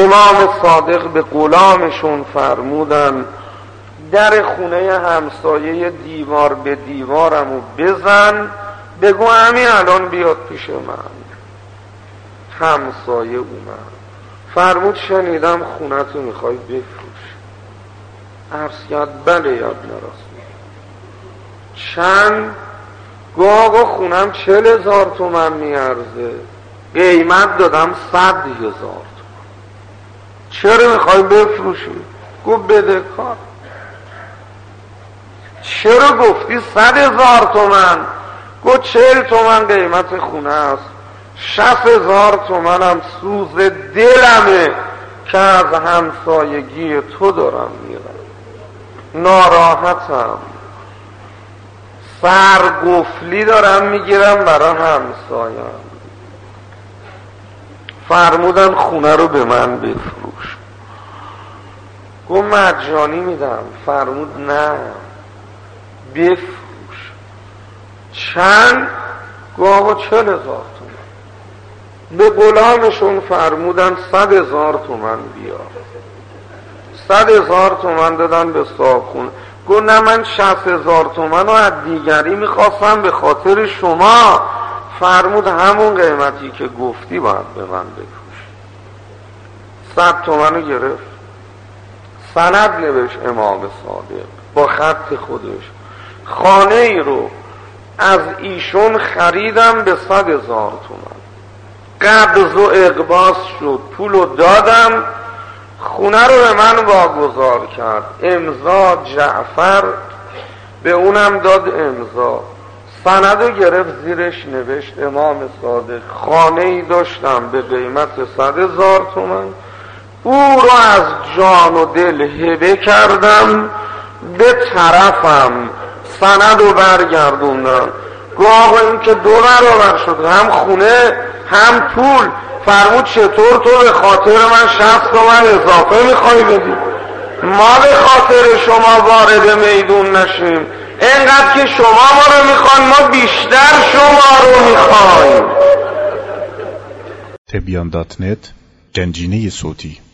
امام صادق به غلامشون فرمودن در خونه همسایه دیوار به دیوارمو بزن، بگو همین الان بیاد پیش من. همسایه اومد، فرمود شنیدم خونتو میخوای بفروش. عرض کرد بله یا ابن رسول. چند؟ گو آقا خونم 40,000 تومن میارزه، قیمت دادم 100,000 تومن. چرا میخوای بفروشی؟ گو بده کار. چرا گفتی 100,000 تومن؟ گو 40 تومن قیمت خونه است، 60,000 تومن هم سوز دلمه که از همسایگی تو دارم میرم، ناراحتم، سرگفلی دارم میگیرم برای همسایم. فرمودن خونه رو به من بفروش. گو مجانی میدم. فرمود نه بفروش. چند؟ گو آقا 40,000 تومن. به غلامشون فرمودن 100,000 تومن بیار. 100,000 تومن دادن به صاحب خونه. گو نه من 60,000 تومن رو از دیگری میخواستم به خاطر شما. فرمود همون قیمتی که گفتی باید به من بفروش. 100 تومن رو گرفت، سند نوشت امام صادق با خط خودش، خانه ای رو از ایشون خریدم به 100,000 تومن. قبض و اقباض شد، پولو دادم، خونه رو به من واگذار کرد. امضا جعفر، به اونم داد امضا. سندو گرفت، زیرش نوشت امام صادق خانه ای داشتم به قیمت 100,000 تومن، او رو از جان و دل هبه کردم به طرفم. سندو برگردوندم. گو آقا این که 2 برابر شد، هم خونه هم پول. فرمود چطور تو به خاطر من 60 تومن اضافه میخوای بدی؟ ما به خاطر شما وارد میدون نشیم، اینقدر که شما ما رو میخوان ما بیشتر شما رو میخوایم. تبیان.net گنجینه صوتی